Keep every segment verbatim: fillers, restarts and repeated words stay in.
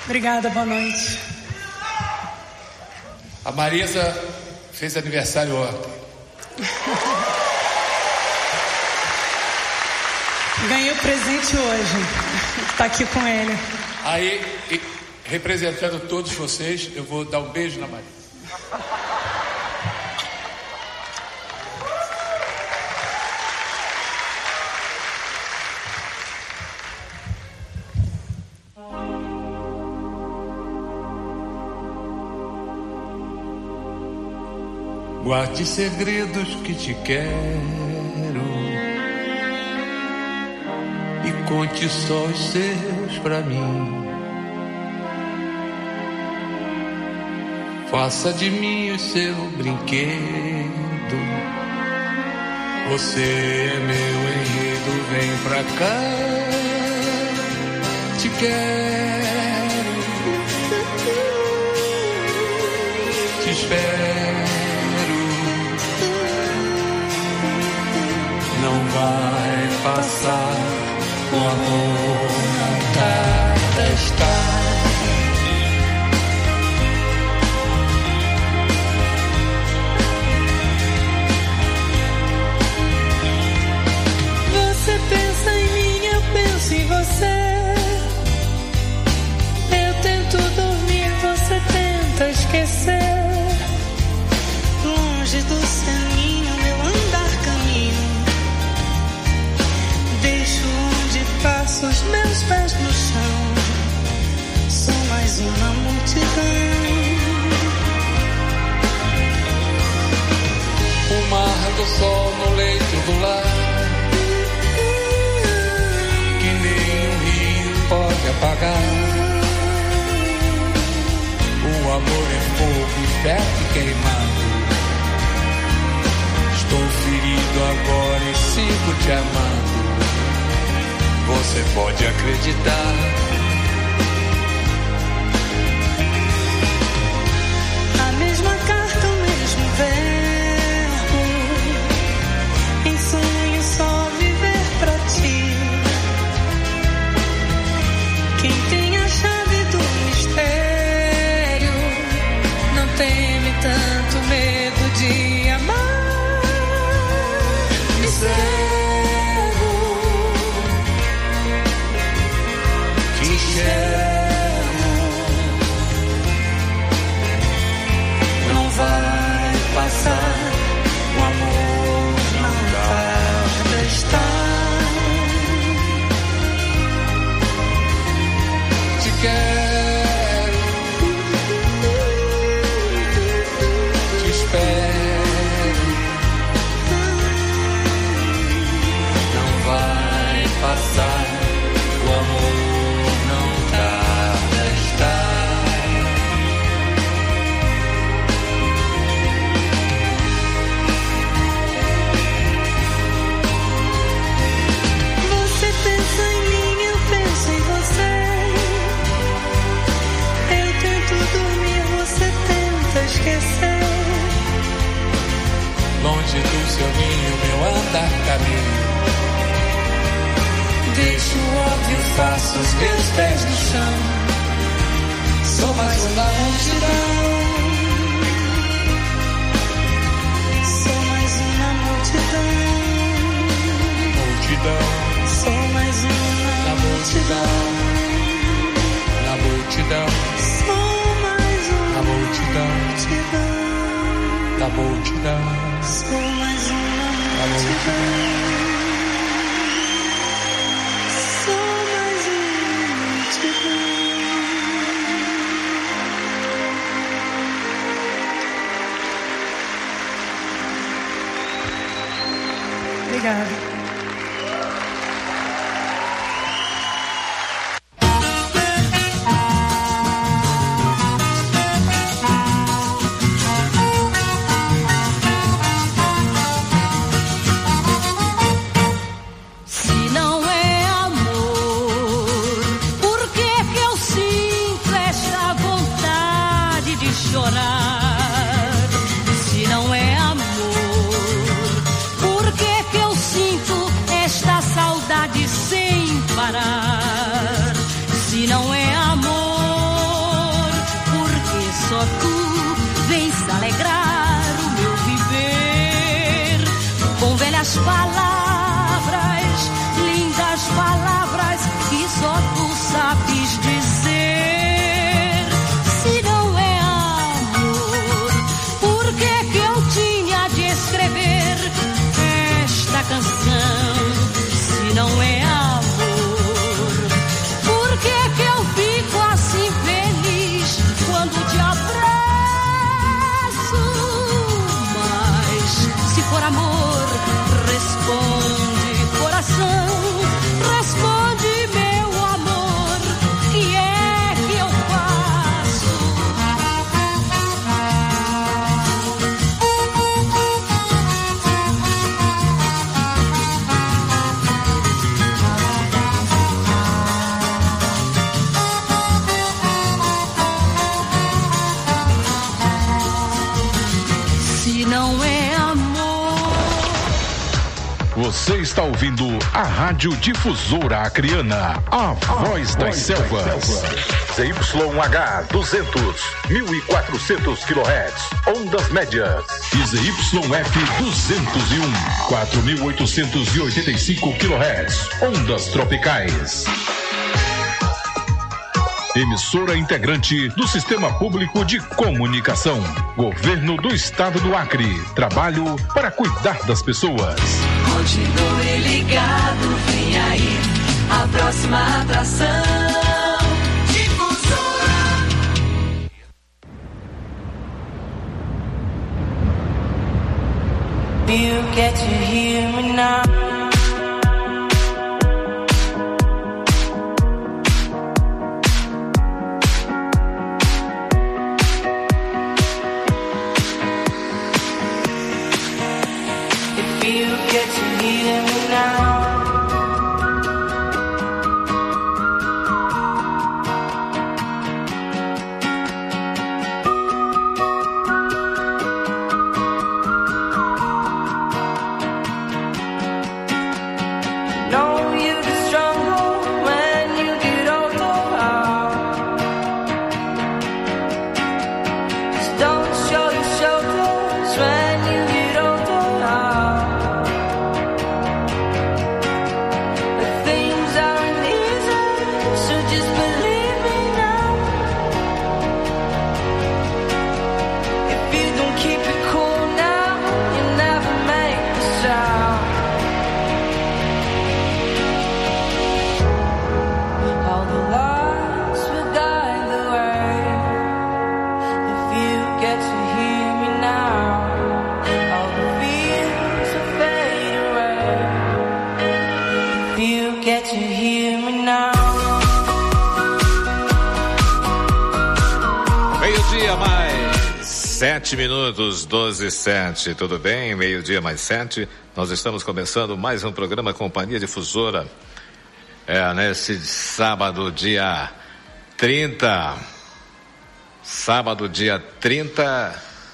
Obrigada, boa noite. A Marisa fez aniversário ontem. Ganhei o presente hoje. Tá aqui com ele. Aí, e, representando todos vocês, eu vou dar um beijo na Marisa. Guarde segredos que te quero e conte só os seus pra mim. Faça de mim o seu brinquedo. Você é meu enredo, vem pra cá. Te quero, te espero. Não vai passar, o amor não tarda estar. Você pensa em mim, eu penso em você. Eu tento dormir, você tenta esquecer. Longe do seu ninho, meu andar caminho. Deixo onde passo os meus pés no chão. Sou mais uma multidão. O mar do sol no leito do lar, que nem um rio pode apagar. O amor é fogo, ferro queimado. Estou ferido agora e sigo te amando. Você pode acreditar. A mesma carta, o mesmo verbo. Em sonho só viver pra ti. Quem tem a chave do mistério não teme tanto medo de amar. Me cego, te chamo. Não vai passar, o amor não tarda estar. Te quero, te espero. Não vai passar, o amor não tarda estar. Você pensa em mim, eu penso em você. Eu tento dormir, você tenta esquecer. Longe do seu ninho, meu andar caminho. Deixo o óbvio, faço os meus pés no chão. Sou mais uma multidão. Sou mais uma multidão. Multidão, Sou mais uma na multidão, na multidão, Sou mais uma na multidão, multidão. na multidão, Sou mais uma na multidão. Sou mais uma multidão. Obrigada. Se não é amor, por que que eu sinto esta vontade de chorar? Se não é amor, por que que eu sinto regrar o meu viver com velhas palavras, lindas palavras que só tu sabes dizer. Se não é amor, por que que eu tinha de escrever esta canção? Se não é amor, por que que eu fico assim feliz quando te abraço? Mas se for amor, responde, coração, responde, meu amor, que é que eu faço? Se não é amor. Você está ouvindo a Rádio Difusora Acreana, a voz das selvas. Z Y H duzentos, mil e quatrocentos quilohertz, ondas médias. E Z Y F duzentos e um, quatro mil oitocentos e oitenta e cinco quilohertz, ondas tropicais. Emissora integrante do Sistema Público de Comunicação. Governo do Estado do Acre. Trabalho para cuidar das pessoas. Continue ligado, vem aí a próxima atração. Difusora. You get to hear me now. Sete minutos, doze e sete, tudo bem? Meio-dia mais sete, nós estamos começando mais um programa Companhia Difusora. É, nesse sábado, dia trinta, sábado, dia trinta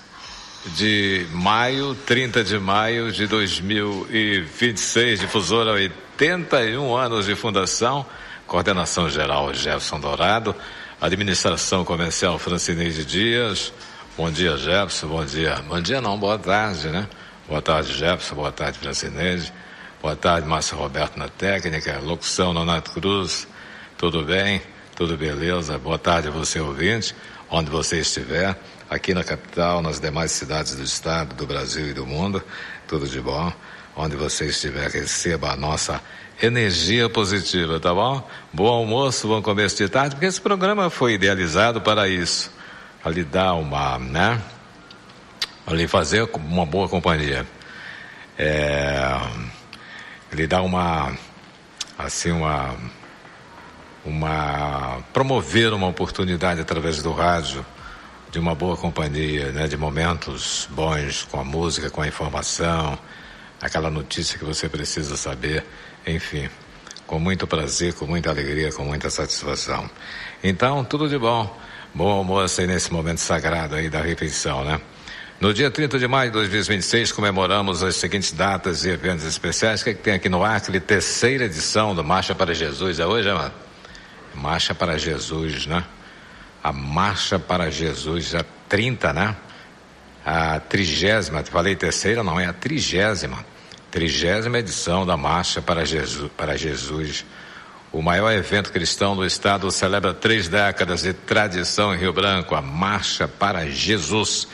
de maio, trinta de maio de dois mil e vinte e seis, Difusora, oitenta e um anos de fundação, coordenação geral Jefferson Dourado, administração comercial Francineide Dias. Bom dia, Jefferson, bom dia. Bom dia não, boa tarde, né? Boa tarde, Jefferson, boa tarde, Francineide. Boa tarde, Márcio Roberto na técnica, locução, Nonato Cruz. Tudo bem? Tudo beleza? Boa tarde a você, ouvinte, onde você estiver, aqui na capital, nas demais cidades do estado, do Brasil e do mundo. Tudo de bom. Onde você estiver, receba a nossa energia positiva, tá bom? Bom almoço, bom começo de tarde, porque esse programa foi idealizado para isso. A lhe dar uma, né? A lhe fazer uma boa companhia. É, lhe dar uma, assim, uma, uma, promover uma oportunidade através do rádio de uma boa companhia, né? De momentos bons com a música, com a informação, aquela notícia que você precisa saber, enfim, com muito prazer, com muita alegria, com muita satisfação. Então, tudo de bom. Bom almoço aí nesse momento sagrado aí da refeição, né? No dia trinta de maio de dois mil e vinte e seis, comemoramos as seguintes datas e eventos especiais. O que é que tem aqui no Acre? Terceira edição do Marcha para Jesus. É hoje, mano? Marcha para Jesus, né? A Marcha para Jesus, já trinta, né? a trigésima, falei terceira, não, é a trigésima, trigésima edição da Marcha para Jesus, para Jesus. O maior evento cristão do estado celebra três décadas de tradição em Rio Branco, a Marcha para Jesus.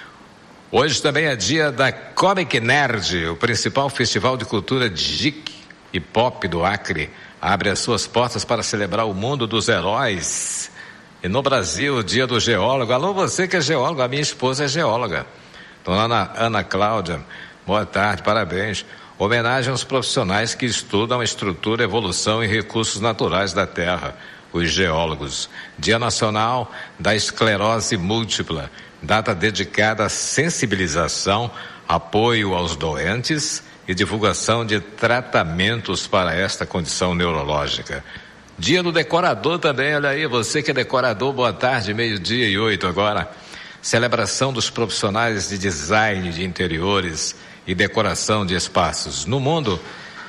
Hoje também é dia da Comic Nerd, o principal festival de cultura geek e pop do Acre. Abre as suas portas para celebrar o mundo dos heróis. E no Brasil, o dia do geólogo. Alô, você que é geólogo, a minha esposa é geóloga. Dona Ana, Ana Cláudia, boa tarde, parabéns. Homenagem aos profissionais que estudam a estrutura, evolução e recursos naturais da Terra, os geólogos. Dia Nacional da Esclerose Múltipla, data dedicada à sensibilização, apoio aos doentes e divulgação de tratamentos para esta condição neurológica. Dia do decorador também, olha aí, você que é decorador, boa tarde, meio-dia e oito agora. Celebração dos profissionais de design de interiores e decoração de espaços. No mundo,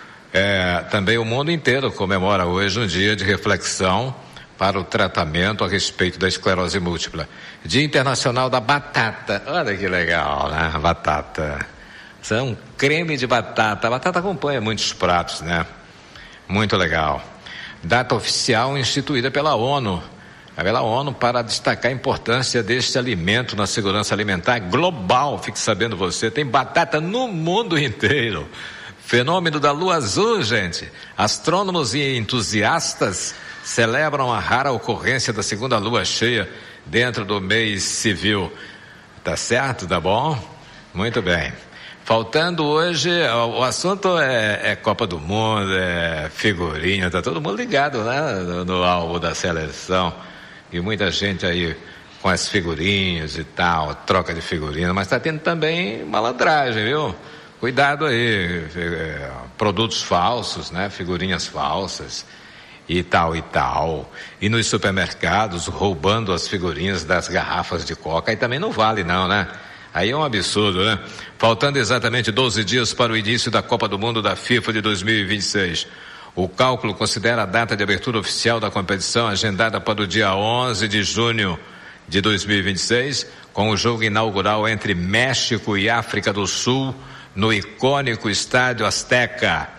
é, também o mundo inteiro comemora hoje um dia de reflexão para o tratamento a respeito da esclerose múltipla. Dia Internacional da Batata, olha que legal, né? Batata. Isso é um creme de batata. A batata acompanha muitos pratos, né? Muito legal. Data oficial instituída pela ONU, pela ONU para destacar a importância deste alimento na segurança alimentar global. Fique sabendo você, tem batata no mundo inteiro. Fenômeno da lua azul, gente. Astrônomos e entusiastas celebram a rara ocorrência da segunda lua cheia dentro do mês civil. Tá certo? Tá bom? Muito bem. Faltando hoje, o assunto é, é Copa do Mundo, é figurinha, tá todo mundo ligado, né? No, no álbum da seleção. E muita gente aí com as figurinhas e tal, troca de figurinha, mas tá tendo também malandragem, viu? Cuidado aí, é, produtos falsos, né? Figurinhas falsas e tal e tal. E nos supermercados roubando as figurinhas das garrafas de coca, aí também não vale não, né? Aí é um absurdo, né? Faltando exatamente doze dias para o início da Copa do Mundo da FIFA de dois mil e vinte e seis. O cálculo considera a data de abertura oficial da competição agendada para o dia onze de junho de dois mil e vinte e seis, com o jogo inaugural entre México e África do Sul, no icônico Estádio Azteca.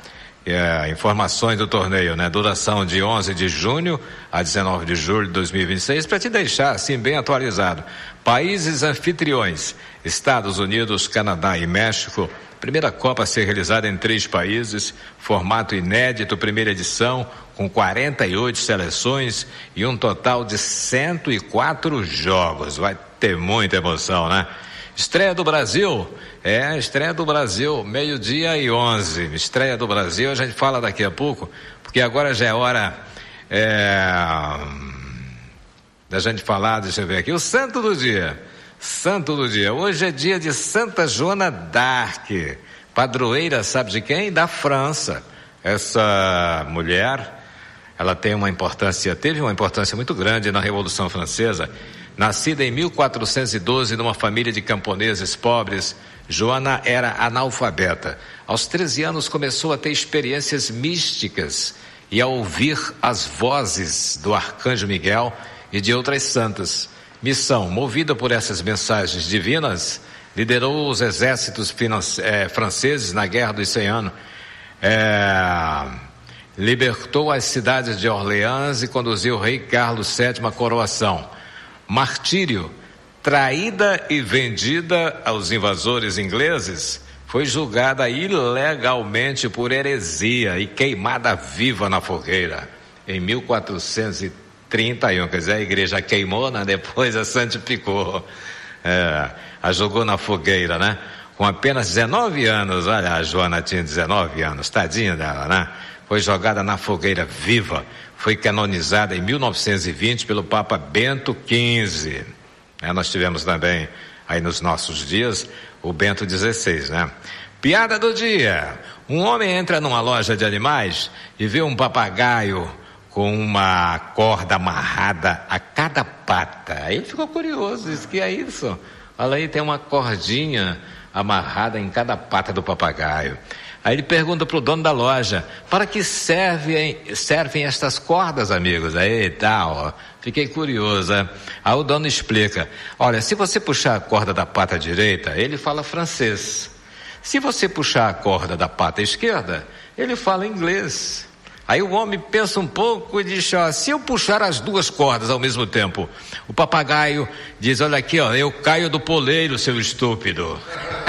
É, informações do torneio, né? Duração de onze de junho a dezenove de julho de dois mil e vinte e seis, para te deixar assim bem atualizado. Países anfitriões: Estados Unidos, Canadá e México. Primeira Copa a ser realizada em três países, formato inédito, primeira edição, com quarenta e oito seleções e um total de cento e quatro jogos. Vai ter muita emoção, né? Estreia do Brasil, é, estreia do Brasil, meio-dia e onze. Estreia do Brasil, a gente fala daqui a pouco, porque agora já é hora é, da gente falar, deixa eu ver aqui, o santo do dia. Santo do dia. Hoje é dia de Santa Joana d'Arc, padroeira, sabe de quem? Da França. Essa mulher, ela tem uma importância, teve uma importância muito grande na Revolução Francesa. Nascida em mil quatrocentos e doze numa família de camponeses pobres, Joana era analfabeta. Aos treze anos começou a ter experiências místicas e a ouvir as vozes do Arcanjo Miguel e de outras santas. Missão: movida por essas mensagens divinas, liderou os exércitos finance, é, franceses na Guerra dos Cem Anos, é, libertou as cidades de Orleans e conduziu o rei Carlos sétimo à coroação. Martírio: traída e vendida aos invasores ingleses, foi julgada ilegalmente por heresia e queimada viva na fogueira em mil quatrocentos e trinta e um. Quer dizer, a igreja queimou, né? Depois a santificou, é, a jogou na fogueira, né? Com apenas dezenove anos, olha, a Joana tinha dezenove anos, tadinha dela, né? Foi jogada na fogueira viva, foi canonizada em mil novecentos e vinte pelo Papa Bento quinze. É, nós tivemos também, aí nos nossos dias, o Bento dezesseis, né? Piada do dia: um homem entra numa loja de animais e vê um papagaio com uma corda amarrada a cada pata. Aí ele ficou curioso, disse: que é isso? Olha aí, tem uma cordinha amarrada em cada pata do papagaio. Aí ele pergunta pro dono da loja, para que servem, servem estas cordas, amigos? Aí tal, ó. Fiquei curioso, né? Aí o dono explica, olha, se você puxar a corda da pata direita, ele fala francês. Se você puxar a corda da pata esquerda, ele fala inglês. Aí o homem pensa um pouco e diz, ó, se eu puxar as duas cordas ao mesmo tempo, o papagaio diz, olha aqui, ó, eu caio do poleiro, seu estúpido.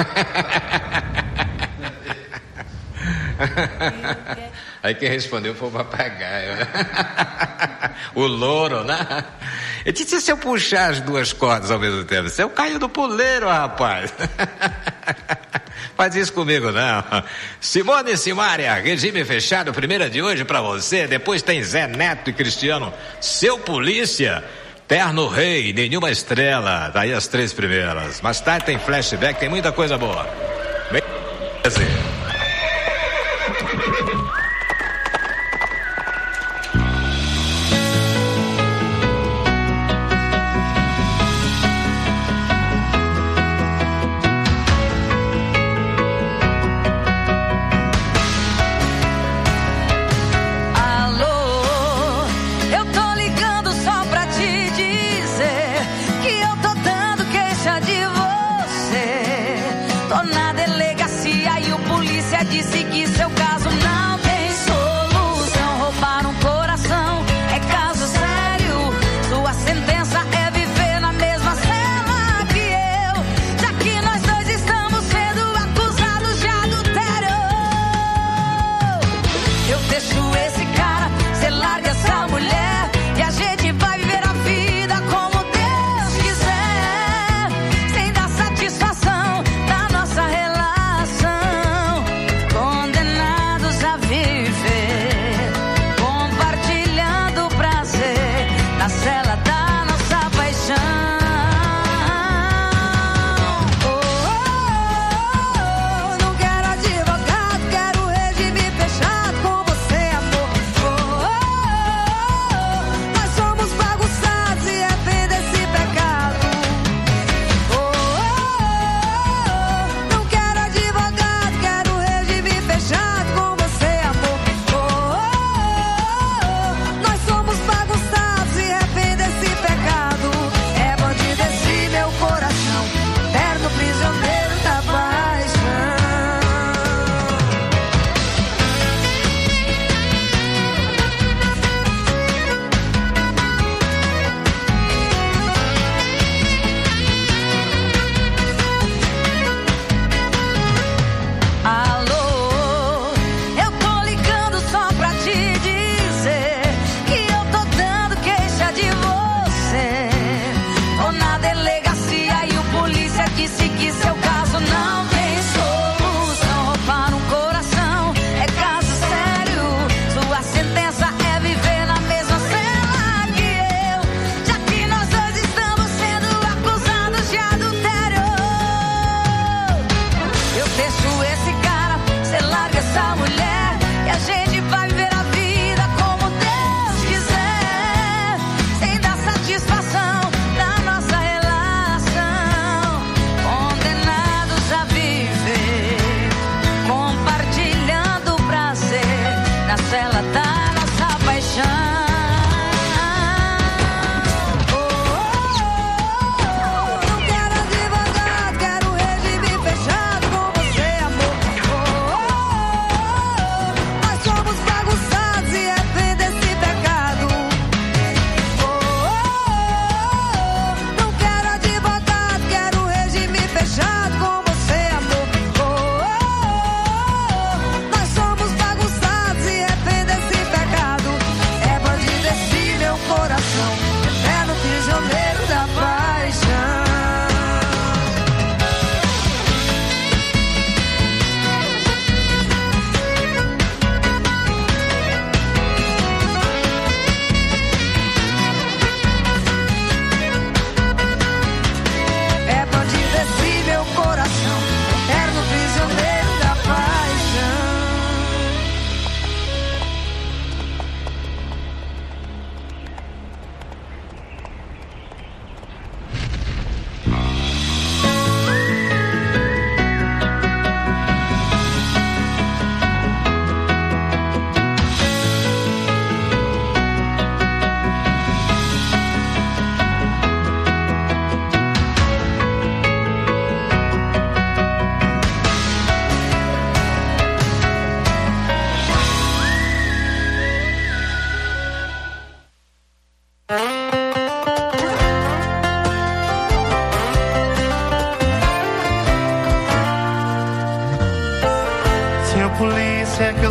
Aí quem respondeu foi o papagaio. O louro, né? Ele disse, se eu puxar as duas cordas ao mesmo tempo, eu caio do poleiro, rapaz. Faz isso comigo, não. Simone e Simária, regime fechado, primeira de hoje pra você. Depois tem Zé Neto e Cristiano, seu polícia. Terno Rei, nenhuma estrela. Daí as três primeiras. Mais tarde tem flashback, tem muita coisa boa. Bem... Tô na delegacia e o polícia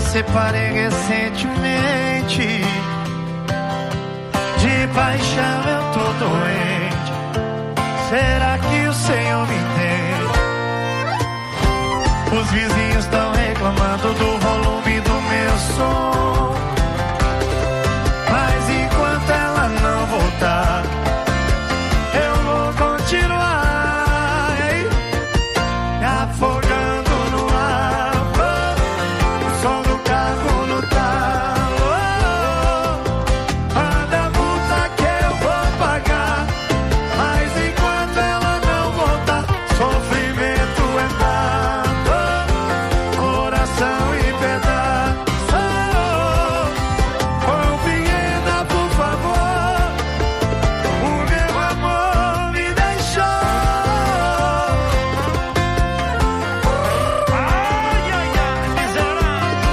separei recentemente. De paixão eu tô doente. Será que o Senhor me entende? Os vizinhos estão reclamando do volume do meu som. Mas enquanto ela não voltar, eu vou continuar me afogando no ar. O som do carro no talo. Manda a multa que eu vou pagar. Mas enquanto ela não voltar, sofrimento é nada, coração e pedaço. Compreenda, por favor, o meu amor me deixou. Ai, ai, ai, miserável.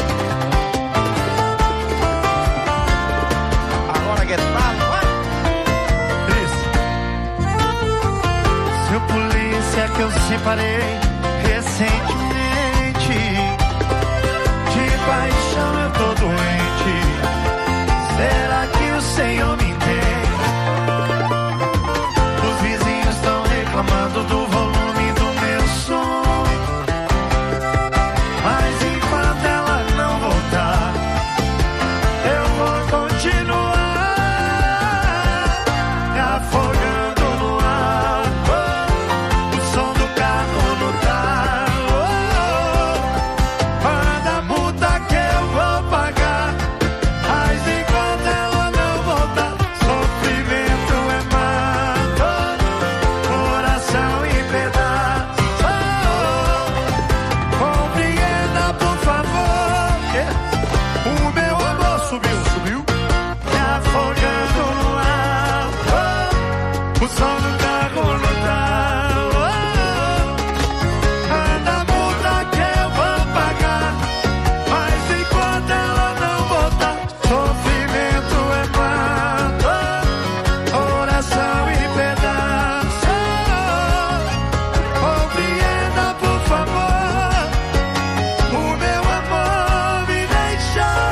Agora que tal, vai? Isso. Seu polícia que eu separei recentemente. De paixão eu tô doente. Será que o Senhor me entende? Os vizinhos estão reclamando do volume do meu som. Mas enquanto ela não voltar, eu vou continuar me afogando no ar. O som do carro no talo. Manda a multa que eu vou pagar. Mas enquanto ela não voltar, sofrimento é mato, coração em pedaços. Compreenda, por favor, que o meu amor subiu, subiu, me afogando no ar. O som do carro no talo. Manda a multa que eu vou pagar. Mas enquanto ela não voltar, sofrimento é mato, coração em pedaços. Compreenda, por favor, o meu amor me deixou.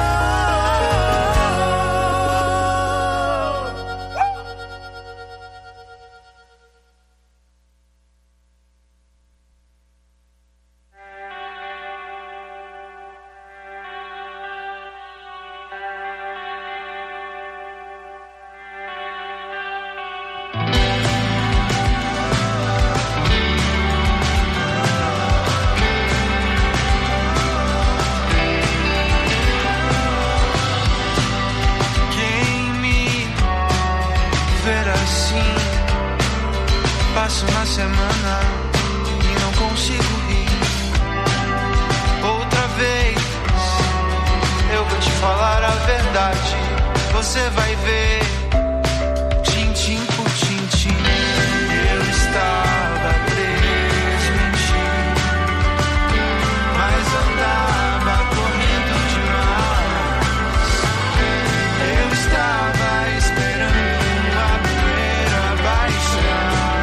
Quem me ver assim, passo uma semana e não consigo rir. Outra vez eu vou te falar a verdade. Você vai ver, tintim por tintim, eu estava preso em ti, mas andava correndo demais. Eu estava esperando a poeira baixar.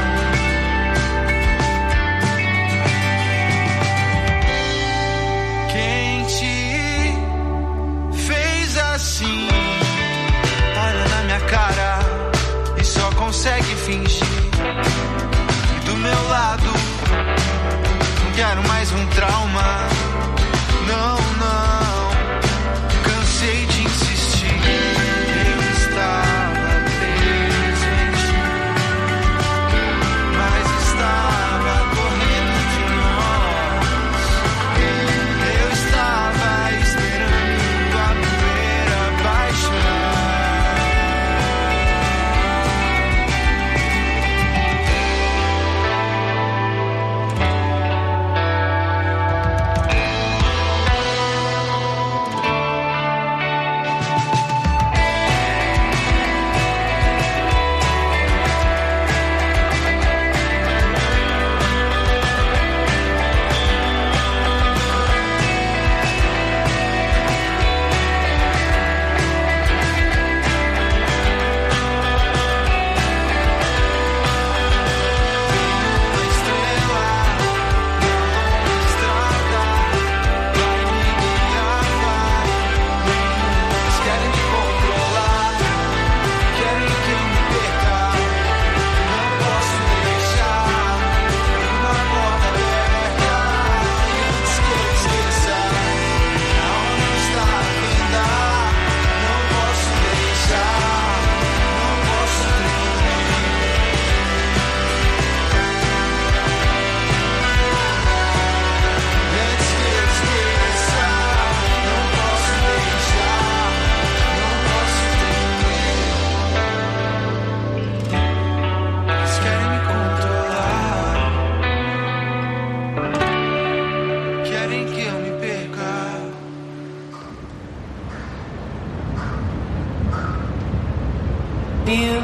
Quem te fez assim? Olha na minha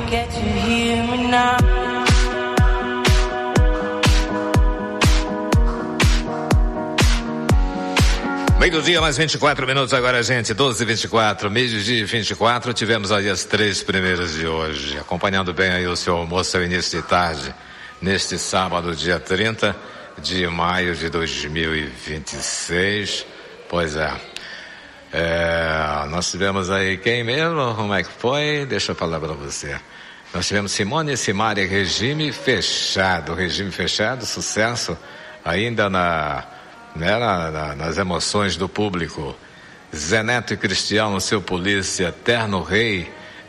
Forget to hear me now. Meio-dia, mais vinte e quatro minutos agora, gente. doze e vinte e quatro, meio-dia e vinte e quatro. Tivemos aí as três primeiras de hoje. Acompanhando bem aí o seu almoço ao início de tarde, neste sábado, dia trinta de maio de dois mil e vinte e seis. Pois é. é. Nós tivemos aí quem mesmo? Como é que foi? Deixa eu falar para você. Nós tivemos Simone e Simaria, regime fechado. Regime fechado, sucesso ainda na. Né, na, na, nas emoções do público. Zé Neto e Cristiano, seu polícia, Eterno Rei,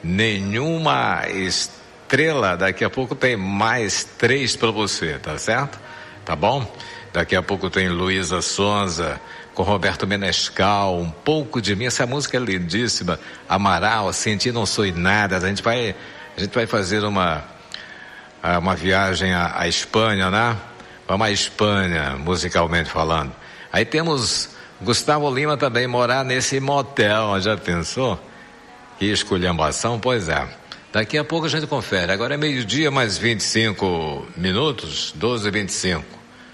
nenhuma estrela. Daqui a pouco tem mais três para você, tá certo? Tá bom? Daqui a pouco tem Luísa Sonza com Roberto Menescal, Um Pouco de Mim. Essa música é lindíssima. Amaral, Senti Não Sou Nada. A gente vai, a gente vai fazer uma uma viagem à, à Espanha, né? Vamos à Espanha, musicalmente falando. Aí temos Gustavo Lima também, Morar Nesse Motel. Já pensou? Que esculhambação? Pois é. Daqui a pouco a gente confere. Agora é meio-dia, mais vinte e cinco minutos, doze e vinte e cinco.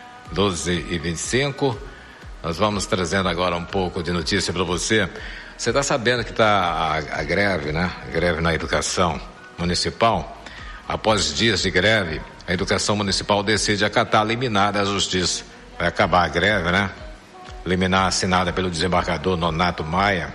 doze e vinte e cinco. Nós vamos trazendo agora um pouco de notícia para você. Você está sabendo que está a, a greve, né? A greve na educação municipal. Após dias de greve, a educação municipal decide acatar a liminar da justiça. Vai acabar a greve, né? Liminar assinada pelo desembargador Nonato Maia,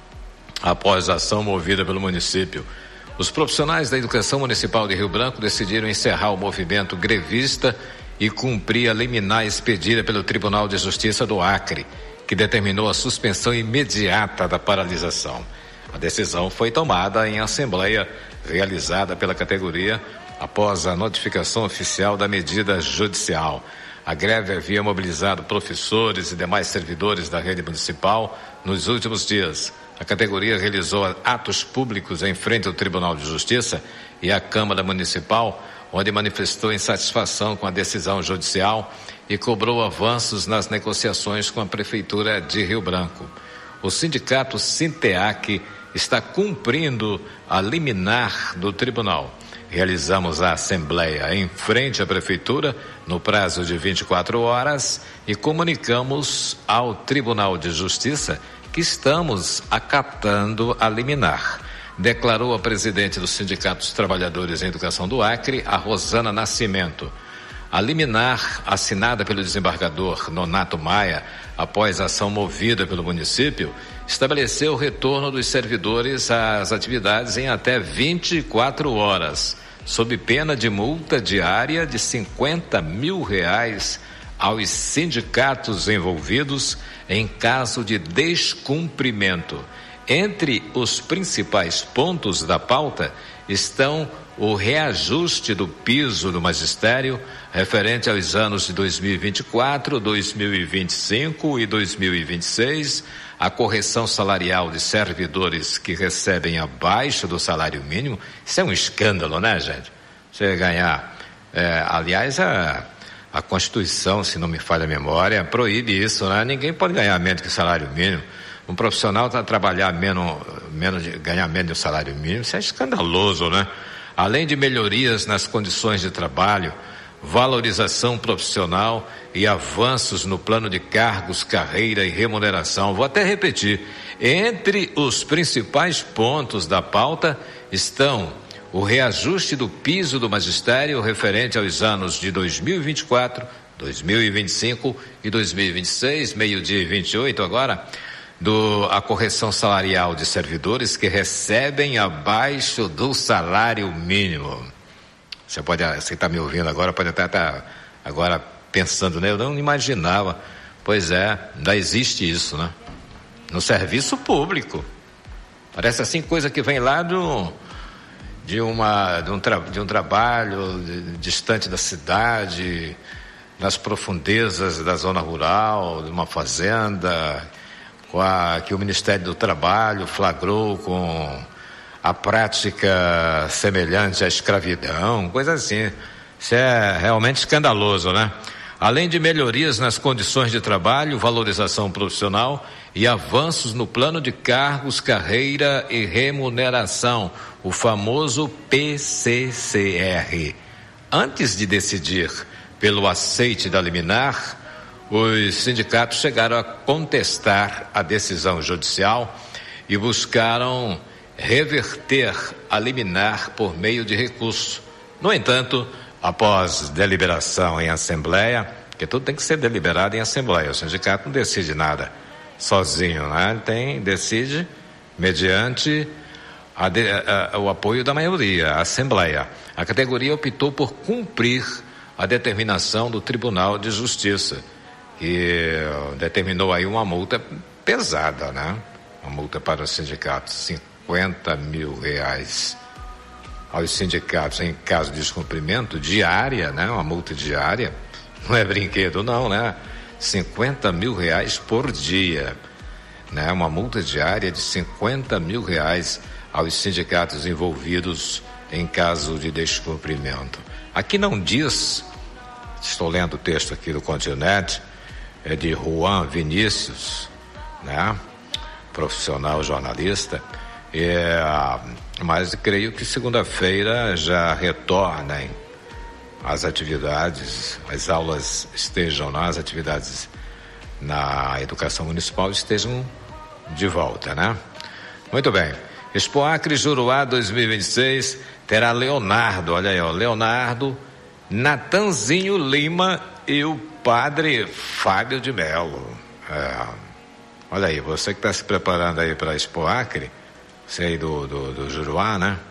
após a ação movida pelo município. Os profissionais da educação municipal de Rio Branco decidiram encerrar o movimento grevista e cumprir a liminar expedida pelo Tribunal de Justiça do Acre, que determinou a suspensão imediata da paralisação. A decisão foi tomada em assembleia realizada pela categoria após a notificação oficial da medida judicial. A greve havia mobilizado professores e demais servidores da rede municipal nos últimos dias. A categoria realizou atos públicos em frente ao Tribunal de Justiça e à Câmara Municipal, onde manifestou insatisfação com a decisão judicial e cobrou avanços nas negociações com a Prefeitura de Rio Branco. O sindicato Sinteac está cumprindo a liminar do tribunal. Realizamos a assembleia em frente à prefeitura no prazo de vinte e quatro horas e comunicamos ao Tribunal de Justiça que estamos acatando a liminar, declarou a presidente do Sindicato dos Trabalhadores em Educação do Acre, a Rosana Nascimento. A liminar, assinada pelo desembargador Nonato Maia, após a ação movida pelo município, estabeleceu o retorno dos servidores às atividades em até vinte e quatro horas, sob pena de multa diária de cinquenta mil reais aos sindicatos envolvidos em caso de descumprimento. Entre os principais pontos da pauta estão o reajuste do piso do magistério referente aos anos de dois mil e vinte e quatro, dois mil e vinte e cinco e dois mil e vinte e seis, a correção salarial de servidores que recebem abaixo do salário mínimo. Isso é um escândalo, né, gente? Você ganhar, é, aliás, a, a Constituição, se não me falha a memória, proíbe isso, né? Ninguém pode ganhar menos que o salário mínimo. Um profissional está a trabalhar menos, menos de, ganhar menos do salário mínimo, isso é escandaloso, né? Além de melhorias nas condições de trabalho, valorização profissional e avanços no plano de cargos, carreira e remuneração. Vou até repetir, entre os principais pontos da pauta estão o reajuste do piso do magistério referente aos anos de dois mil e vinte e quatro, dois mil e vinte e cinco e dois mil e vinte e seis, meio-dia e vinte e oito agora, do, a correção salarial de servidores que recebem abaixo do salário mínimo. Você pode, você está me ouvindo agora, pode até estar agora pensando, né? Eu não imaginava. Pois é, ainda existe isso, né? No serviço público. Parece assim coisa que vem lá do, de, uma, de, um tra, de um trabalho de, distante da cidade, nas profundezas da zona rural, de uma fazenda, com a, que o Ministério do Trabalho flagrou com a prática semelhante à escravidão, coisa assim. Isso é realmente escandaloso, né? Além de melhorias nas condições de trabalho, valorização profissional e avanços no plano de cargos, carreira e remuneração, o famoso P C C R. Antes de decidir pelo aceite da liminar, os sindicatos chegaram a contestar a decisão judicial e buscaram reverter a liminar por meio de recurso. No entanto, após deliberação em assembleia, porque tudo tem que ser deliberado em assembleia, o sindicato não decide nada sozinho, né? Tem, decide mediante a de, a, a, o apoio da maioria, a assembleia. A categoria optou por cumprir a determinação do Tribunal de Justiça, que determinou aí uma multa pesada, né? Uma multa para os sindicatos, cinquenta mil reais aos sindicatos em caso de descumprimento, diária, né? Uma multa diária, não é brinquedo não, né? cinquenta mil reais por dia, né? Uma multa diária de cinquenta mil reais aos sindicatos envolvidos em caso de descumprimento. Aqui não diz, estou lendo o texto aqui do Continente, é de Juan Vinícius, né? Profissional jornalista, é, mas creio que segunda-feira já retornem as atividades, as aulas estejam lá, as atividades na educação municipal estejam de volta, né? Muito bem. Expo Acre Juruá dois mil e vinte e seis terá Leonardo, olha aí, ó, Leonardo, Natanzinho Lima e o padre Fábio de Melo. É, olha aí, você que está se preparando aí para a Expo Acre, você aí do, do, do Juruá, né?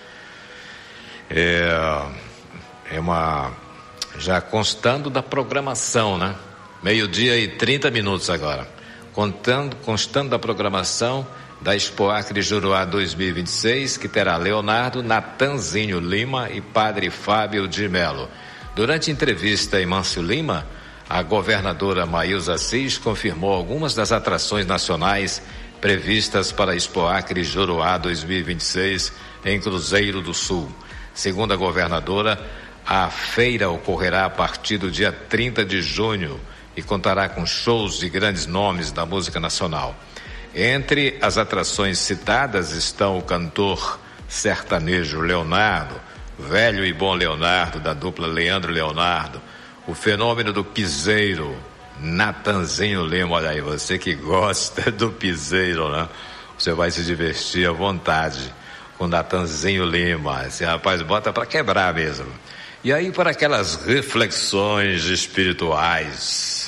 É, é uma, já constando da programação, né? Meio-dia e trinta minutos agora. Contando, constando da programação da Expo Acre Juruá dois mil e vinte e seis, que terá Leonardo, Natanzinho Lima e padre Fábio de Melo. Durante entrevista em Mâncio Lima, a governadora Maísa Assis confirmou algumas das atrações nacionais previstas para a Expo Acre Juruá dois mil e vinte e seis em Cruzeiro do Sul. Segundo a governadora, a feira ocorrerá a partir do dia trinta de junho e contará com shows de grandes nomes da música nacional. Entre as atrações citadas estão o cantor sertanejo Leonardo, velho e bom Leonardo, da dupla Leandro Leonardo, o fenômeno do piseiro, Natanzinho Lima. Olha aí, você que gosta do piseiro, né? Você vai se divertir à vontade com Natanzinho Lima. Esse rapaz bota para quebrar mesmo. E aí, para aquelas reflexões espirituais,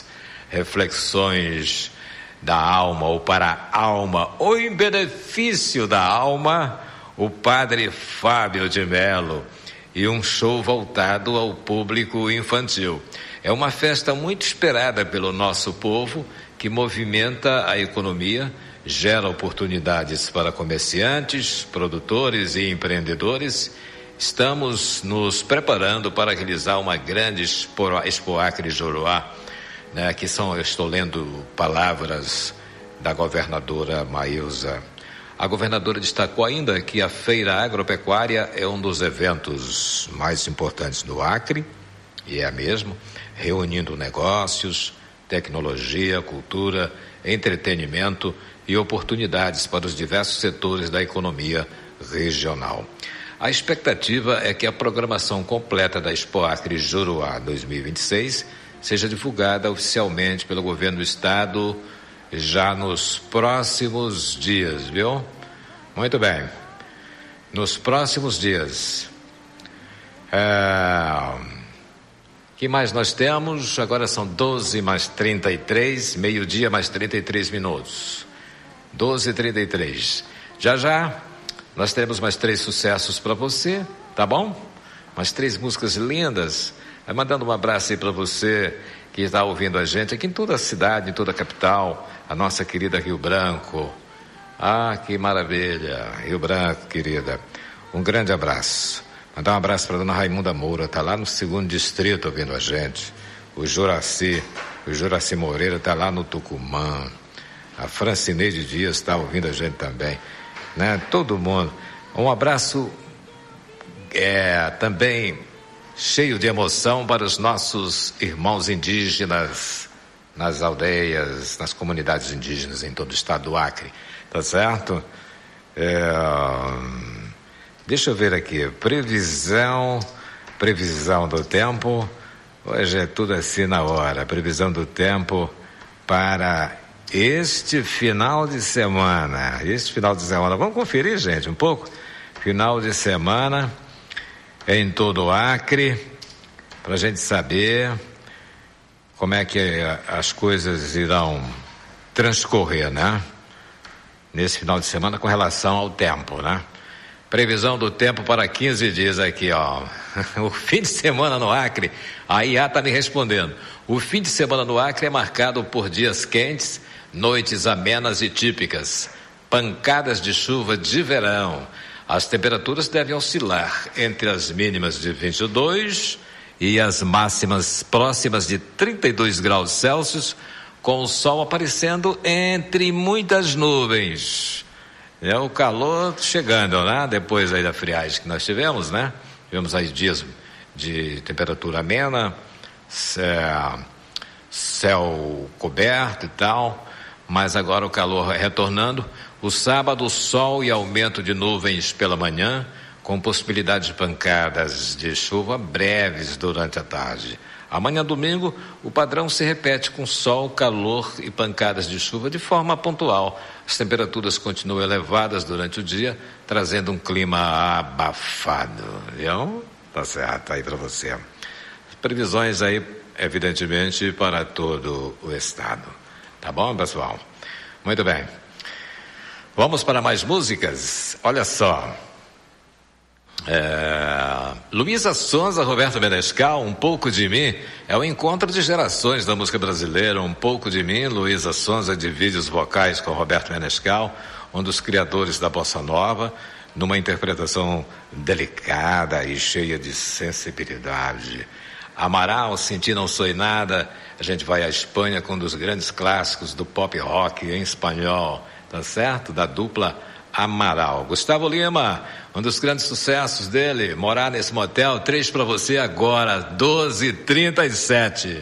reflexões da alma, ou para a alma, ou em benefício da alma, o padre Fábio de Melo e um show voltado ao público infantil. É uma festa muito esperada pelo nosso povo, que movimenta a economia, gera oportunidades para comerciantes, produtores e empreendedores. Estamos nos preparando para realizar uma grande Expo, Expo Acre Juruá, né? Aqui são, eu estou lendo palavras da governadora Maísa. A governadora destacou ainda que a Feira Agropecuária é um dos eventos mais importantes do Acre, e é mesmo, reunindo negócios, tecnologia, cultura, entretenimento e oportunidades para os diversos setores da economia regional. A expectativa é que a programação completa da Expo Acre Juruá dois mil e vinte e seis seja divulgada oficialmente pelo governo do estado já nos próximos dias, viu? Muito bem. Nos próximos dias. É... que mais nós temos? Agora são doze mais trinta e três, meio-dia mais trinta e três minutos. doze e trinta e três. Já já nós teremos mais três sucessos para você, tá bom? Mais três músicas lindas. Vai mandando um abraço aí para você que está ouvindo a gente aqui em toda a cidade, em toda a capital, a nossa querida Rio Branco. Ah, que maravilha, Rio Branco, querida. Um grande abraço. Mandar um abraço para a dona Raimunda Moura, está lá no segundo distrito ouvindo a gente. O Juraci, o Juraci Moreira está lá no Tucumã. A Francineide Dias está ouvindo a gente também, né? Todo mundo. Um abraço é, também cheio de emoção para os nossos irmãos indígenas nas aldeias, nas comunidades indígenas em todo o estado do Acre, tá certo? É, deixa eu ver aqui, previsão, previsão do tempo, hoje é tudo assim na hora, previsão do tempo para este final de semana, este final de semana, vamos conferir, gente, um pouco, final de semana em todo o Acre, para a gente saber como é que as coisas irão transcorrer, né? Nesse final de semana com relação ao tempo, né? Previsão do tempo para quinze dias aqui, ó. O fim de semana no Acre, a I A está me respondendo. O fim de semana no Acre é marcado por dias quentes, noites amenas e típicas, pancadas de chuva de verão. As temperaturas devem oscilar entre as mínimas de vinte e dois e as máximas próximas de trinta e dois graus Celsius, com o sol aparecendo entre muitas nuvens. É o calor chegando, né? Depois aí da friagem que nós tivemos, né? Tivemos aí dias de temperatura amena, céu, céu coberto e tal, mas agora o calor retornando. O sábado, sol e aumento de nuvens pela manhã, com possibilidade de pancadas de chuva breves durante a tarde. Amanhã, domingo, o padrão se repete com sol, calor e pancadas de chuva de forma pontual. As temperaturas continuam elevadas durante o dia, trazendo um clima abafado. Viu? Tá certo aí para você. Previsões aí, evidentemente, para todo o estado. Tá bom, pessoal? Muito bem. Vamos para mais músicas? Olha só. É, Luísa Sonza, Roberto Menescal, Um Pouco de Mim, é o encontro de gerações da música brasileira. Um Pouco de Mim, Luísa Sonza divide os vocais com Roberto Menescal, um dos criadores da bossa nova, numa interpretação delicada e cheia de sensibilidade. Amaral, Senti Não Sou Nada, a gente vai à Espanha com um dos grandes clássicos do pop rock em espanhol, tá certo? Da dupla Amaral. Gustavo Lima, um dos grandes sucessos dele, Morar Nesse Motel, três pra você agora, doze e trinta e sete.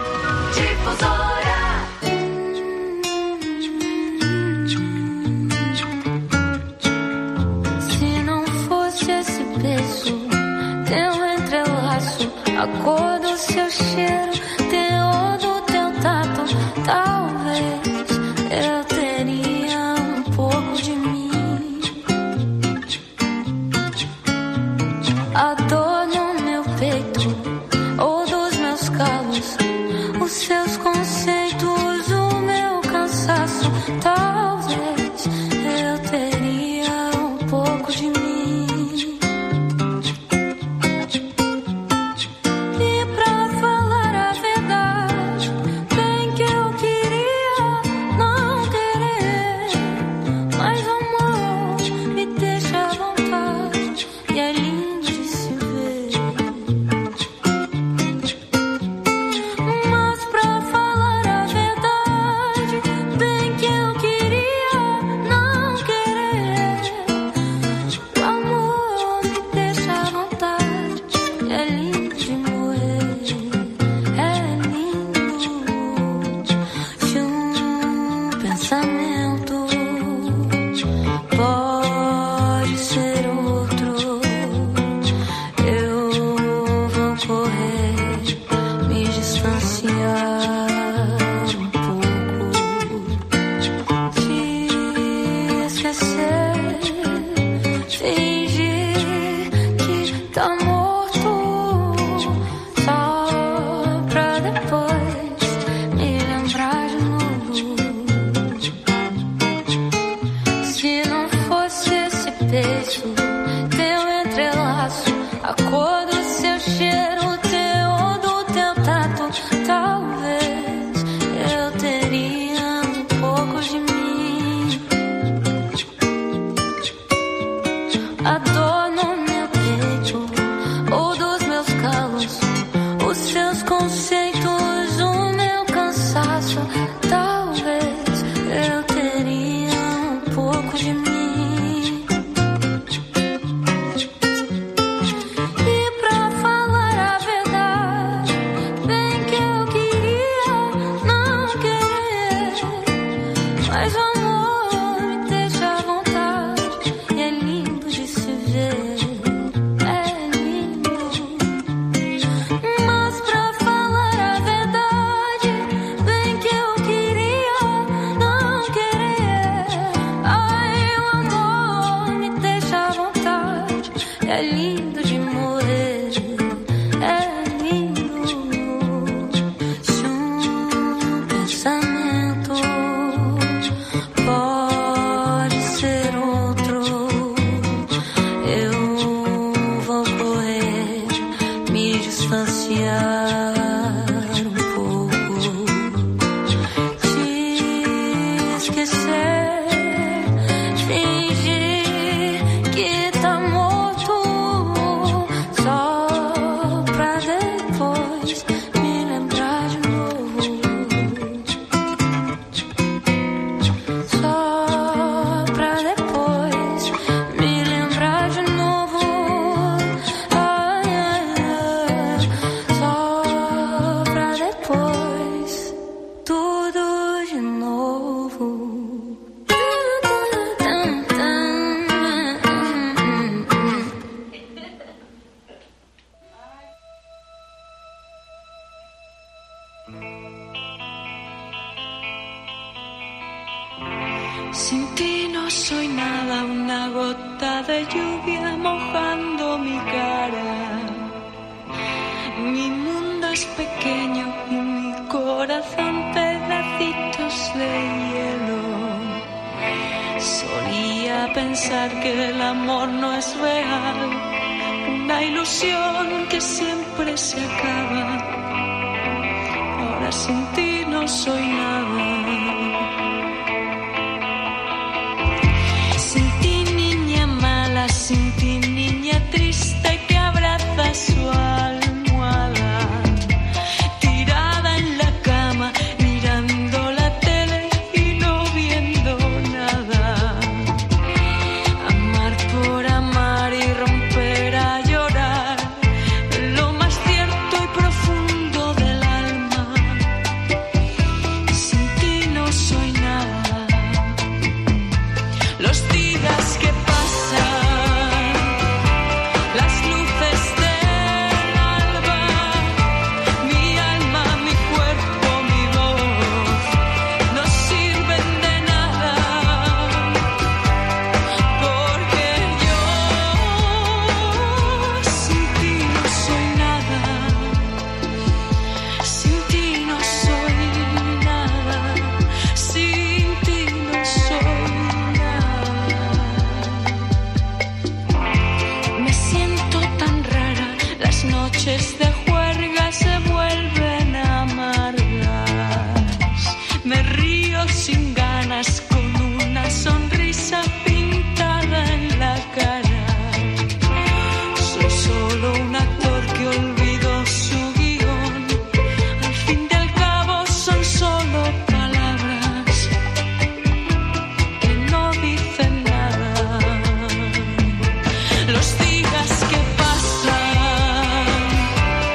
Se não fosse esse beijo, teu entrelaço, a cor do seu cheiro, teor do teu tato, talvez eu teria um pouco de mim. A dor no meu peito ou dos meus calos, os seus conceitos, o meu cansaço, talvez eu teria um pouco de mim. E pra falar a verdade, distanciar un poco. Diz que ser, fingir que tá morto, só pra depois me lembrar de novo. Só pra depois me lembrar de novo. Ai, ai, ai. Só pra depois tudo de novo. Sin ti no soy nada, una gota de lluvia mojando mi cara. Mi mundo es pequeño y mi corazón pedacitos de hielo. Solía pensar que el amor no es real, una ilusión que siempre se acaba. Ahora sin ti no soy nada. Sin ti, niña mala, sin ti, niña triste que abraza su almohada, tirada en la cama, mirando la tele y no viendo nada. Amar por amar y romper a llorar, lo más cierto y profundo del alma. Sin ti no soy nada. Los días que pasan, las luces del alba, mi alma, mi cuerpo, mi voz, no sirven de nada, porque yo sin ti no soy nada, sin ti no soy nada, sin ti no soy nada. Me siento tan rara, las noches de juerga se vuelven amargas. Me río sin ganas con una sonrisa pintada en la cara. Soy solo un actor que olvidó su guión. Al fin y al cabo son solo palabras que no dicen nada. Los días que pasan,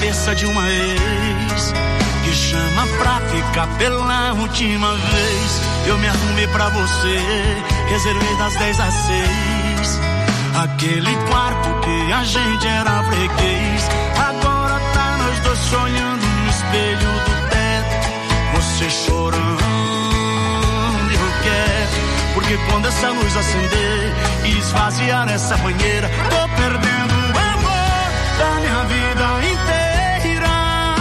cabeça de uma ex que chama pra ficar pela última vez. Eu me arrumei pra você, reservei das dez às seis, aquele quarto que a gente era freguês. Agora tá nós dois sonhando no espelho do teto, você chorando e eu quero, porque quando essa luz acender e esvaziar essa banheira, tô perdendo o amor da minha vida inteira.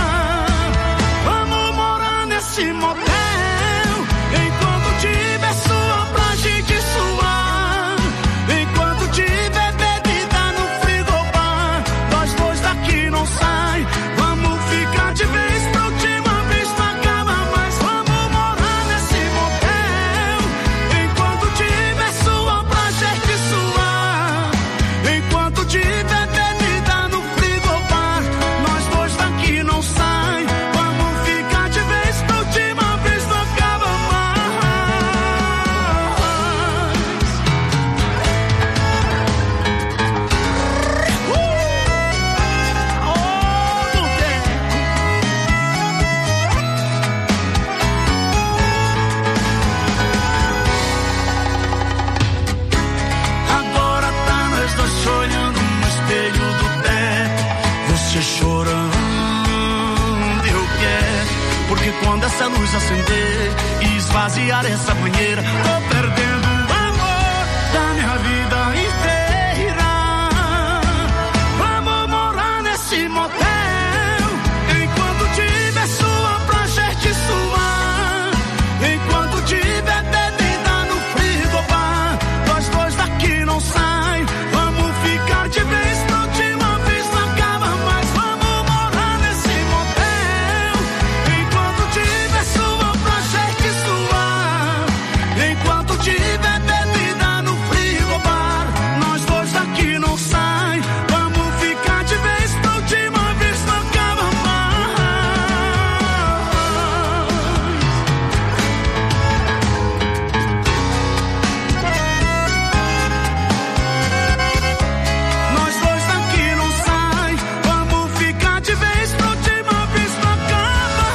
Vamos morar nesse motel, enquanto tiver sol pra gente suar, enquanto tiver bebida no frigobar, nós dois daqui não sai. Vamos ficar de vez pra última vez, não acaba mais. Vamos morar nesse motel, enquanto tiver sol pra gente suar, enquanto tiver bebida no frigobar, nós dois daqui não sai. Vamos ficar de vez pra última vez, não acaba mais. Agora tá nós dois olhando no espelho do teto, você chorando e eu quero, porque quando essa luz acender e esvaziar essa banheira, tô perdendo o amor da minha vida inteira. Vamos morar nesse motel, enquanto tiver sol pra gente suar, enquanto tiver bebida no frigobar, nós dois daqui não sai. Vamos ficar de vez pra última vez, não acaba mais. Vamos morar nesse motel, enquanto tiver sol pra gente suar, enquanto tiver bebida no frigobar, nós dois daqui não sai. Vamos ficar de vez pra última vez, não acaba mais. Nós dois daqui não sai. Vamos ficar de vez pra última vez, não acaba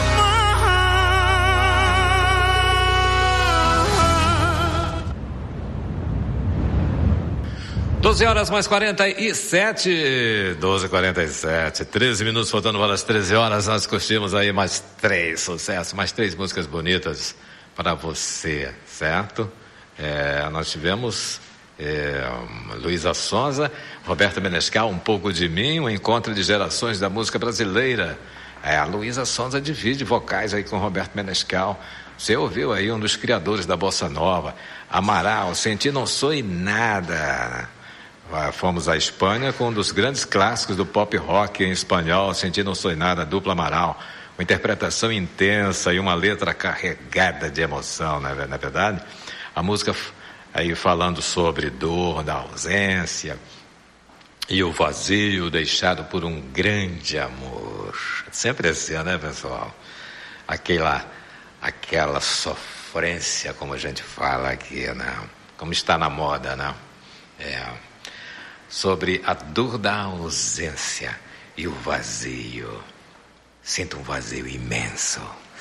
mais. doze horas mais quarenta e sete, doze e quarenta e sete, treze minutos faltando para as treze horas. Nós curtimos aí mais três sucessos, mais três músicas bonitas para você, certo? É, nós tivemos é, Luísa Sonza, Roberto Menescal, Um Pouco de Mim, um encontro de gerações da música brasileira. É, a Luísa Sonza divide vocais aí com Roberto Menescal. Você ouviu aí um dos criadores da Bossa Nova, Amaral, Senti Não Sou e Nada. Ah, Fomos à Espanha com um dos grandes clássicos do pop rock em espanhol, Senti Não Sou Nada, dupla Amaral. Uma interpretação intensa e uma letra carregada de emoção, não é, não é verdade? A música f- aí falando sobre dor da ausência e o vazio deixado por um grande amor. Sempre assim, né, pessoal? Aquela, aquela sofrência, como a gente fala aqui, né? Como está na moda, né? É. Sobre a dor da ausência e o vazio. Sinto um vazio imenso.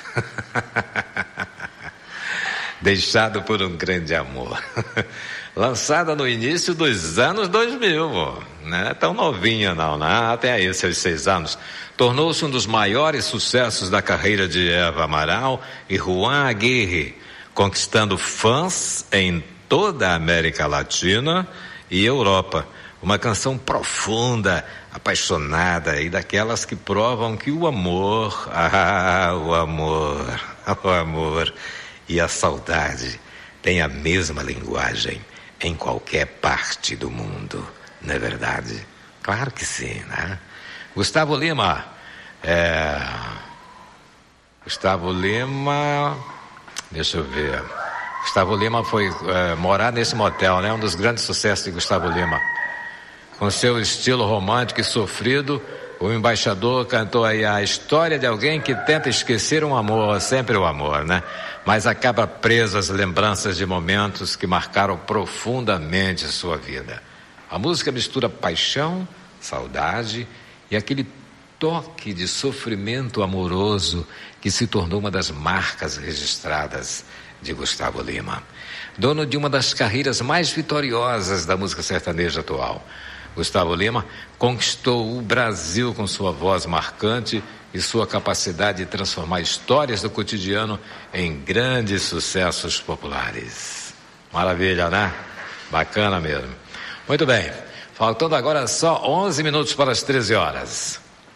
Deixado por um grande amor. Lançada no início dos anos dois mil, não é tão novinha não, né? Até aí, seus seis anos. Tornou-se um dos maiores sucessos da carreira de Eva Amaral e Juan Aguirre, conquistando fãs em toda a América Latina e Europa. Uma canção profunda, apaixonada e daquelas que provam que o amor, ah, o amor, o amor e a saudade têm a mesma linguagem em qualquer parte do mundo, não é verdade? Claro que sim, né? Gustavo Lima, é... Gustavo Lima, deixa eu ver, Gustavo Lima foi é, morar nesse motel, né? Um dos grandes sucessos de Gustavo Lima. Com seu estilo romântico e sofrido, o embaixador cantou aí a história de alguém que tenta esquecer um amor, sempre o amor, né? Mas acaba preso às lembranças de momentos que marcaram profundamente sua vida. A música mistura paixão, saudade e aquele toque de sofrimento amoroso que se tornou uma das marcas registradas de Gustavo Lima. Dono de uma das carreiras mais vitoriosas da música sertaneja atual, Gustavo Lima conquistou o Brasil com sua voz marcante e sua capacidade de transformar histórias do cotidiano em grandes sucessos populares. Maravilha, né? Bacana mesmo. Muito bem, faltando agora só onze minutos para as treze horas.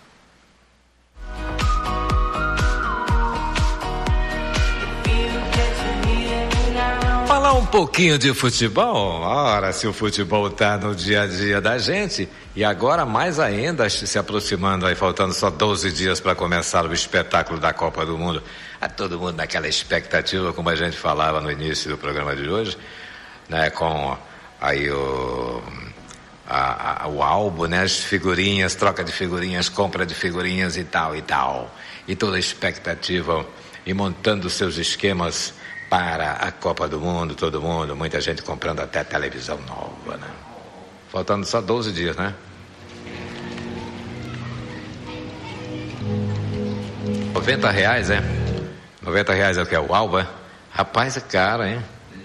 Falar um pouquinho de futebol. Ora, se o futebol está no dia a dia da gente, e agora mais ainda se aproximando aí, faltando só doze dias para começar o espetáculo da Copa do Mundo. A todo mundo naquela expectativa, como a gente falava no início do programa de hoje, né, com aí o, a, a, o álbum, né, as figurinhas, troca de figurinhas, compra de figurinhas e tal e tal, e toda a expectativa, e montando seus esquemas para a Copa do Mundo, todo mundo, muita gente comprando até televisão nova, né? Faltando só doze dias, né? noventa reais, é? noventa reais é o que é o álbum, é? Rapaz, é caro, hein?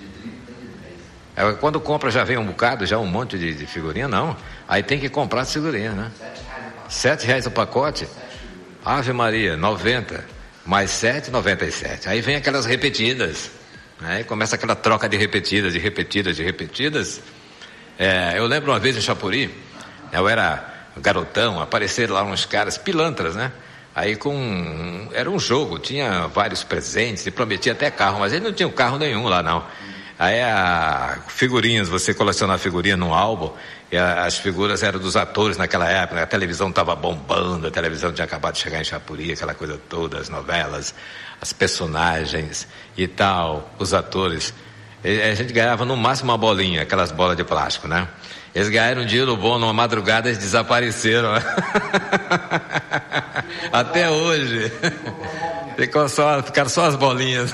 É, quando compra já vem um bocado, já um monte de, de figurinha, não. Aí tem que comprar as figurinhas, né? Sete reais o pacote? Ave Maria, noventa. Mais sete, noventa e sete. Aí vem aquelas repetidas. Aí começa aquela troca de repetidas, de repetidas, de repetidas. É, eu lembro uma vez em Chapuri, eu era garotão, apareceram lá uns caras pilantras, né? Aí com... Era um jogo, tinha vários presentes, e prometia até carro, mas ele não tinha carro nenhum lá, não. Aí a figurinhas, você colecionar figurinha num álbum, e a, as figuras eram dos atores naquela época, a televisão estava bombando, a televisão tinha acabado de chegar em Chapuri, aquela coisa toda, as novelas, as personagens e tal, os atores. E a gente ganhava no máximo uma bolinha, aquelas bolas de plástico, né? Eles ganharam um dinheiro bom numa madrugada, eles desapareceram. Até hoje. Ficou só, ficaram só as bolinhas.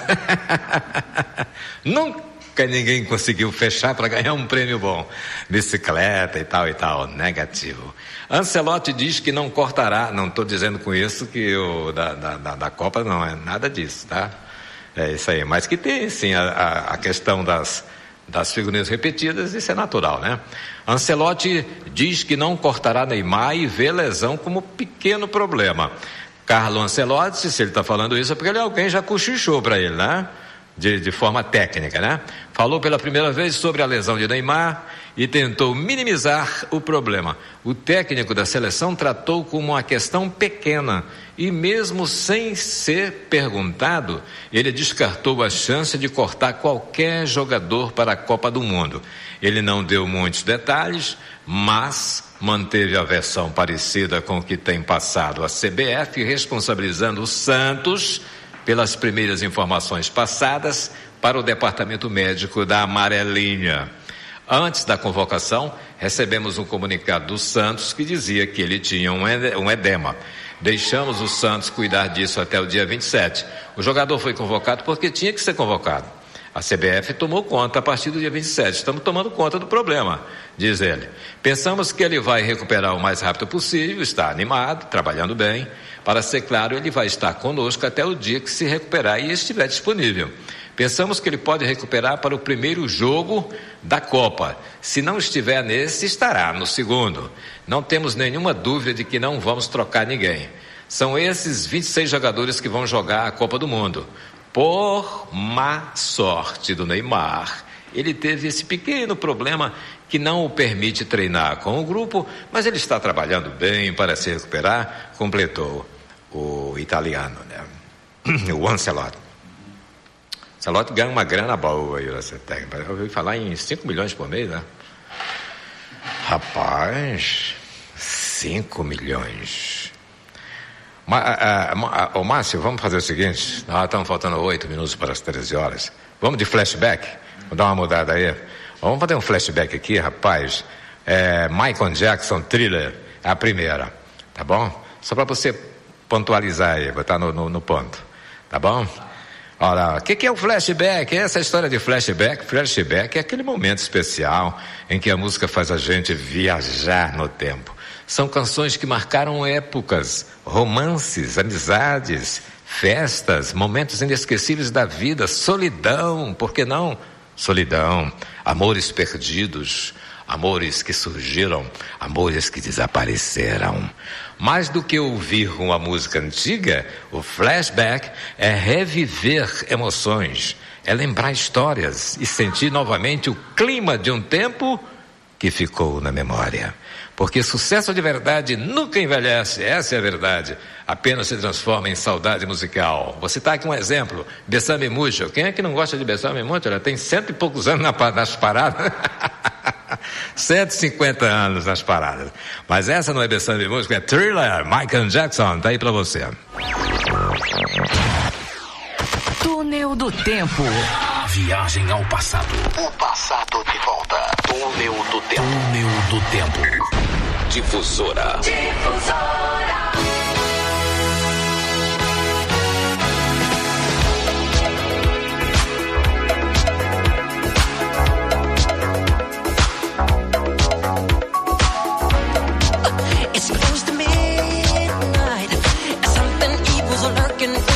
Nunca ninguém conseguiu fechar para ganhar um prêmio bom. Bicicleta e tal e tal. Negativo. Ancelotti diz que não cortará. Não estou dizendo com isso que o da, da, da Copa não é nada disso, tá? É isso aí. Mas que tem sim a, a, a questão das, das figurinhas repetidas, isso é natural, né? Ancelotti diz que não cortará Neymar e vê lesão como pequeno problema. Carlo Ancelotti, se ele está falando isso, é porque ele, alguém já cochichou para ele, né? De, de forma técnica, né? Falou pela primeira vez sobre a lesão de Neymar e tentou minimizar o problema. O técnico da seleção tratou como uma questão pequena e mesmo sem ser perguntado, ele descartou a chance de cortar qualquer jogador para a Copa do Mundo. Ele não deu muitos detalhes, mas manteve a versão parecida com o que tem passado a C B F, responsabilizando o Santos pelas primeiras informações passadas para o departamento médico da Amarelinha. Antes da convocação, recebemos um comunicado do Santos que dizia que ele tinha um edema. Deixamos o Santos cuidar disso até o dia vinte e sete. O jogador foi convocado porque tinha que ser convocado. A C B F tomou conta a partir do dia vinte e sete. Estamos tomando conta do problema, diz ele. Pensamos que ele vai recuperar o mais rápido possível, está animado, trabalhando bem. Para ser claro, ele vai estar conosco até o dia que se recuperar e estiver disponível. Pensamos que ele pode recuperar para o primeiro jogo da Copa. Se não estiver nesse, estará no segundo. Não temos nenhuma dúvida de que não vamos trocar ninguém. São esses vinte e seis jogadores que vão jogar a Copa do Mundo. Por má sorte do Neymar, ele teve esse pequeno problema que não o permite treinar com o grupo, mas ele está trabalhando bem para se recuperar, completou o italiano, né? O Ancelotti. Ancelotti ganha uma grana boa aí, você tem. Eu ouvi falar em cinco milhões por mês, né? Rapaz, cinco milhões. Ô Márcio, vamos fazer o seguinte, nós estamos faltando oito minutos para as treze horas. Vamos de flashback? Vou dar uma mudada aí. Vamos fazer um flashback aqui, rapaz. É, Michael Jackson, Thriller, é a primeira, tá bom? Só para você pontualizar aí, botar no, no, no ponto, tá bom? Olha, o que, que é o flashback? Essa história de flashback, flashback é aquele momento especial em que a música faz a gente viajar no tempo. São canções que marcaram épocas, romances, amizades, festas, momentos inesquecíveis da vida, solidão, por que não? Solidão, amores perdidos, amores que surgiram, amores que desapareceram. Mais do que ouvir uma música antiga, o flashback é reviver emoções, é lembrar histórias e sentir novamente o clima de um tempo que ficou na memória. Porque sucesso de verdade nunca envelhece, essa é a verdade. Apenas se transforma em saudade musical. Vou citar aqui um exemplo, Bessame Mucho. Quem é que não gosta de Bessame Mucho? Ela tem cento e poucos anos nas paradas. cento e cinquenta anos nas paradas. Mas essa não é Bessame Mucho, é Thriller, Michael Jackson. Tá aí pra você. Túnel do Tempo. A viagem ao passado. O passado de volta. Túnel do Tempo. Túnel do Tempo. Difusora. Difusora. It's close to midnight. Something evil's lurking.